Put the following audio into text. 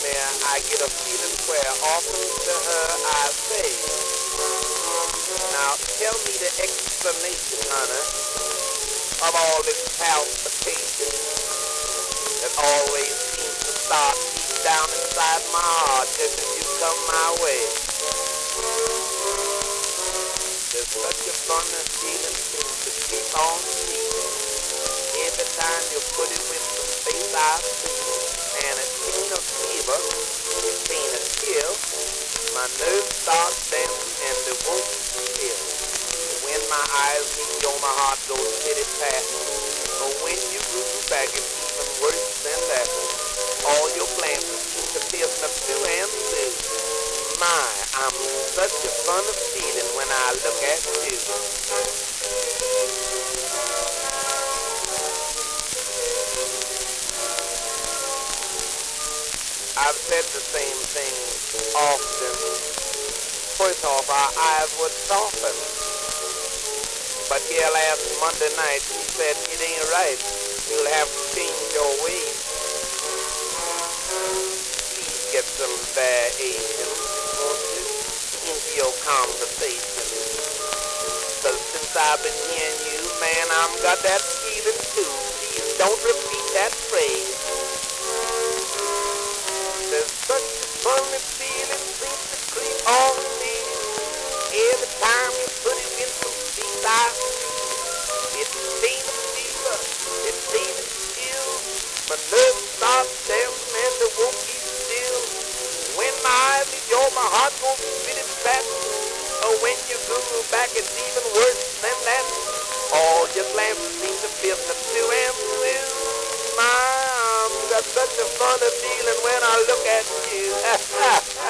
me, I get a feeling where often to her I say, now tell me the explanation, honey, of all this palpitation that always seems to start deep down inside my heart just as you come my way. There's such a funny feeling seems to keep on feeling. Every time you put it with the face I see, and it ain't a fever, it ain't a chill. My nerves start dancing and they won't still. When my eyes meet your, my heart goes pity pat. But when you move back, it's even worse than that. All your glances seem to pierce me through and through. My, I'm such a fun of feeling when I look at you. I've said the same thing often. First off, our eyes would soften. But here last Monday night, she said it ain't right. You'll have to change your ways. Please get some variation, won't you, into your conversation. Cause since I've been hearing you, man, I've got that feeling too. Please don't repeat that phrase. There's such a funny feeling seems to creep on me. Every time you put it in some deep I see. It ain't a fever, it ain't a chill. My nerves start dancing and they won't be still. When my eyes meet yours, my heart goes spinning fast. Or when you go back, it's even worse than that. All your glances seem to feel the two and blue. My arms got such a funny feeling when I look at you.